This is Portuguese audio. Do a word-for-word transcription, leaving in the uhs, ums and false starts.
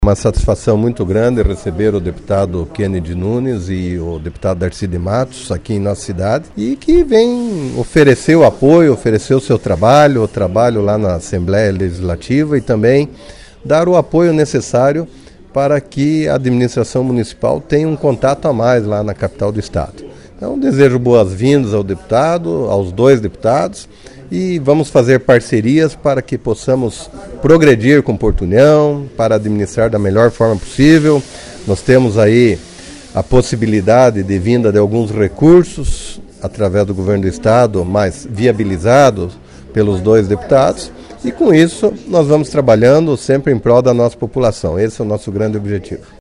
Uma satisfação muito grande receber o deputado Kennedy Nunes e o deputado Darcy de Matos aqui em nossa cidade e que vem oferecer o apoio, oferecer o seu trabalho, o trabalho lá na Assembleia Legislativa e também dar o apoio necessário para que a administração municipal tenha um contato a mais lá na capital do estado. Então desejo boas-vindas ao deputado, aos dois deputados e vamos fazer parcerias para que possamos progredir com Porto União, para administrar da melhor forma possível. Nós temos aí a possibilidade de vinda de alguns recursos através do governo do estado, mas viabilizados pelos dois deputados. E com isso nós vamos trabalhando sempre em prol da nossa população. Esse é o nosso grande objetivo.